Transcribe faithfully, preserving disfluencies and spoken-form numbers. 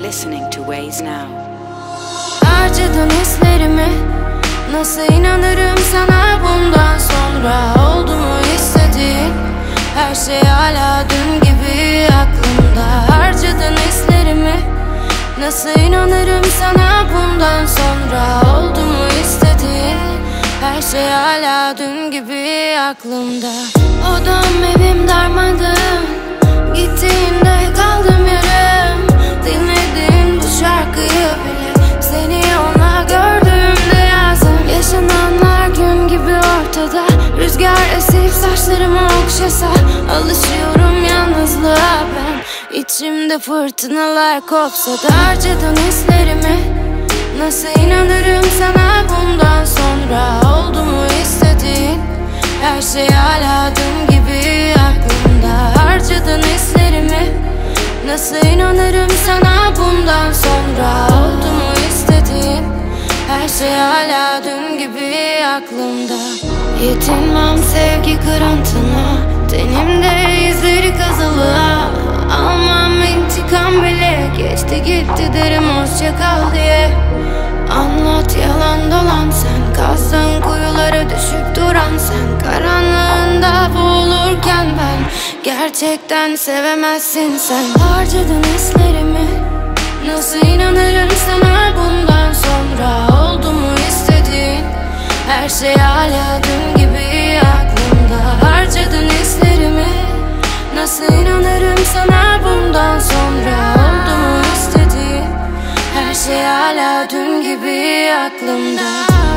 listening to Waze Now. Harcadın hislerimi, nasıl inanırım sana bundan sonra? Oldu mu istediğin her şey hala dün gibi aklımda. Harcadın hislerimi, nasıl inanırım sana bundan sonra? Oldu mu istediğin her şey hala dün gibi aklımda. Odam evim darmadağın, gittiğinde kaldım yarım. Dinlediğin bu şarkıyı bile seni ona gördüğümde yazdım. Yaşananlar gün gibi ortada, rüzgar esip saçlarımı okşasa. Alışıyorum yalnızlığa ben, İçimde fırtınalar kopsa da. Harcadın hislerimi, nasıl inanırım sana bundan sonra? Oldu mu istediğin her şey hala dün gibi aklımda. Harcadın hislerimi, nasıl inanırım sana bundan sonra? Oldu mu istediğin her şey hala dün gibi aklımda. Yetinmem sevgi kırıntına, tenimde izleri kazılı. Almam intikam bile, geçti gitti derim hoşça kal diye. Anlat yalan dolan, sen kazdın kuyulara düşüp duran sen. Karanlığında boğulurken ben, gerçekten sevemezsin sen. Harcadın hislerimi, nasıl inanırım sana bundan sonra? Oldu mu istediğin her şey hala dün gibi aklımda. Harcadın hislerimi, nasıl inanırım sana bundan sonra? Oldu mu istediğin her şey hala dün gibi aklımda.